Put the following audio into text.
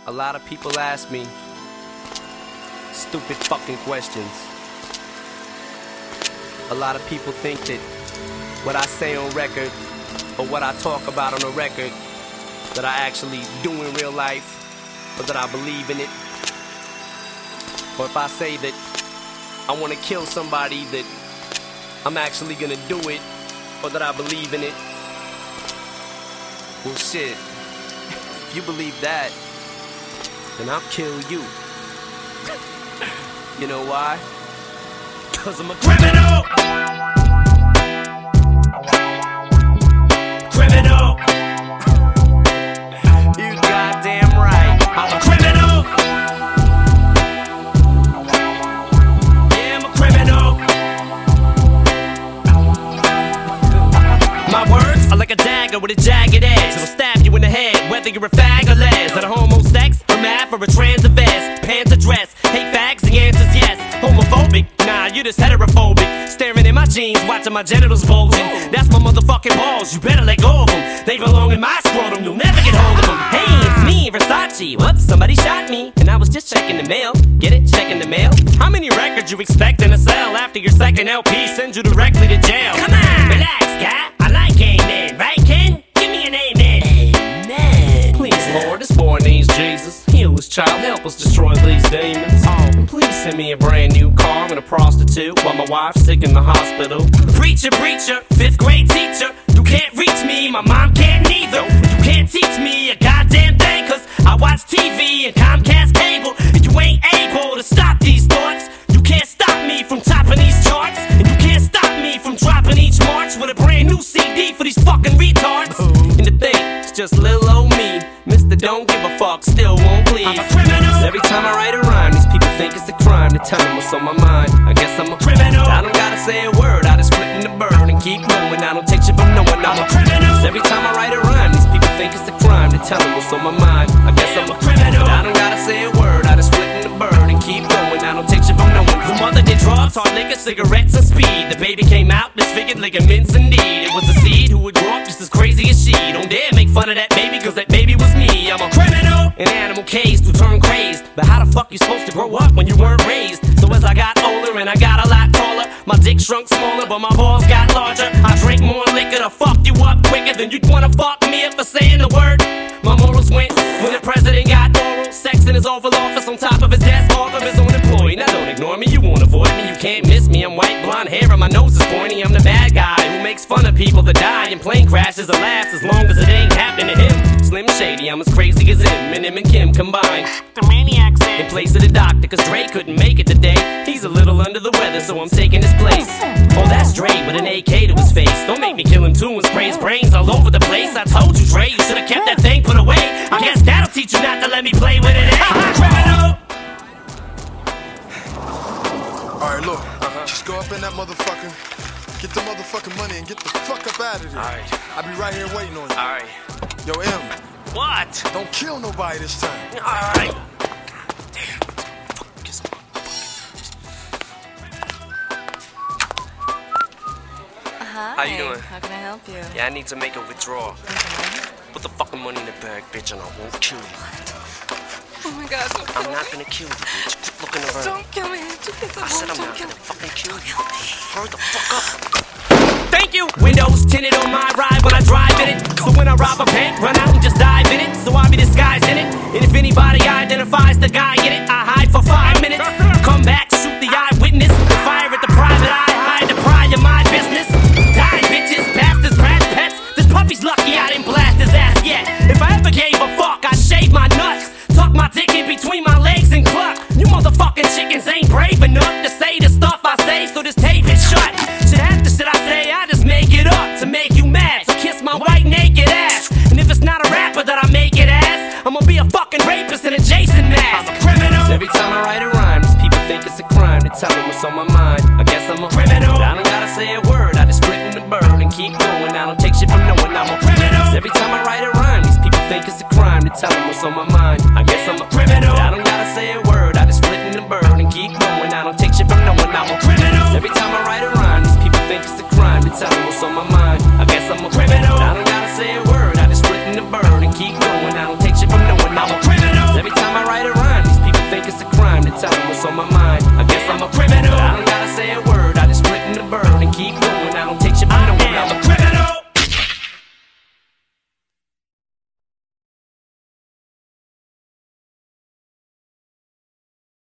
A lot of people ask me stupid fucking questions. A lot of people think that what I say on record or what I talk about on a record that I actually do in real life, or that I believe in it. Or if I say that I want to kill somebody, that I'm actually gonna do it, or that I believe in it. Well shit, if you believe that, then I'll kill you. You know why? 'Cause I'm a criminal! Criminal! You goddamn right, I'm a criminal! Yeah, I'm a criminal! My words are like a dagger with a jagged edge. It'll stab you in the head, whether you're a fag or les. That a homo sex, or math, or a trans or vest. Pants or dress, hate fags, the answer's yes. Homophobic? Nah, you're just heterophobic. Staring in my jeans, watching my genitals bulging. That's my motherfucking balls, you better let go of them. They belong in my scrotum, you'll never get hold of them. Hey, it's me, Versace. Whoops, somebody shot me, and I was just checking the mail. Get it? Checking the mail? How many records you expecting to sell after your second LP sends you directly to jail? Come on, relax, guy. I like amen, right, Ken? Give me an amen. Amen. Please, Lord, this boy needs Jesus. Heal his child, help us destroy these demons. And please send me a brand new car and a prostitute while my wife's sick in the hospital. Preacher, preacher, 5th grade teacher. You can't reach me, my mom can't neither. You can't teach me a goddamn thing, 'cause I watch TV and Comcast cable, and you ain't able to stop these thoughts. You can't stop me from topping these charts, and you can't stop me from dropping each March with a brand new CD for these fucking retards. And the thing, it's just little old me, Mr. Don't Give a Fuck, still won't please. I'm a criminal. 'Cause every time I write a rhyme, these people think it's a crime to tell them what's on my mind. I guess I'm a criminal. I don't gotta say a word, I just split in the bird and keep going. I don't take shit from no one, I'm a criminal. 'Cause every time I write a rhyme, these people think it's a crime to tell them what's on my mind. I guess I'm a criminal. I don't gotta say a word, I just split in the bird and keep going. I don't take shit from no one. The mother did drugs, hard liquor, cigarettes, and speed. The baby came out disfigured, ligaments indeed. It was a seed who would grow up just as crazy as she. Don't dare make fun of that baby, 'cause that baby was me. I'm a criminal, an animal caged who turned crazed. But how the fuck you supposed to grow up when you weren't raised? So as I got older and I got a lot taller, my dick shrunk smaller but my balls got larger. I drank more liquor to fuck you up quicker than you'd wanna fuck me up for saying the word. My morals went when the president got oral sex in his Oval Office on top of his desk off of his own employee. Now don't ignore me, you won't avoid me, you can't miss me. I'm white, blonde hair and my nose is pointy. I'm the bad guy who makes fun of people that die in plane crashes or laughs as long as it ain't happening to him. Slim Shady, I'm as crazy as him and Kim combined. The maniac's in place of the doctor, 'cause Dre couldn't make it today. He's a little under the weather, so I'm taking his place. Oh, that's Dre with an AK to his face. Don't make me kill him too and spray his brains all over the place. I told you, Dre, you should've kept that thing put away. I guess that'll teach you not to let me play with it, eh? Criminal! Alright, look, just go up in that motherfucker, get the motherfucking money and get the fuck up out of there. Alright. I'll be right here waiting on you. Alright. Yo, M, What? don't kill nobody this time. Alright. How you doing? How can I help you? Yeah, I need to make a withdrawal. Put the fucking money in the bag, bitch, and I won't kill you. Oh my God, don't kill I'm not me. gonna kill you, bitch. Quit looking around. Don't kill me. I said I'm not gonna fucking kill you. Hurry the fuck up. Thank you! Windows tinted on my ride when I drive in it. So when I rob a bank, run out and just dive in it. So I'll be disguised in it. And if anybody identifies the guy in it, I hide for 5 minutes. Come back, shoot the eyewitness. Fire at the private eye, hide the pry of my business. Die, bitches, bastards, brats, pets. This puppy's lucky I didn't blast his ass yet. If I ever gave a fuck, I'd shave my nuts. Tuck my dick in between my legs and cluck. You motherfucking chickens ain't brave enough to say the stuff I say, so just tape it shut. Shit, half the shit I say, I just make it up to make you mad. So kiss my white naked ass. And if it's not a rapper that I make it as, I'ma be a fucking rapist in a Jason mask. I'm a criminal. 'Cause every time I write a rhyme, these people think it's a crime to tell them what's on my mind. I guess I'm a criminal. I don't gotta say a word, I just split in the bird and keep going. I don't take shit from no one, I'm a criminal. 'Cause every time I write a rhyme, these people think it's a crime to tell them what's on my mind. I guess I'm a criminal. I don't gotta say a word, I just split in the bird and keep going. I don't take shit from no one, I'm a criminal. 'Cause every time I write a rhyme, these people think it's a crime to tell them what's on my mind. I guess I'm a criminal. I don't gotta say a word, I just split in the bird and keep going. I don't take shit from no one, I'm a criminal. 'Cause every time tell them what's on my mind. I guess I'm a criminal. I don't gotta say a word, I just split in the bird and keep going. I don't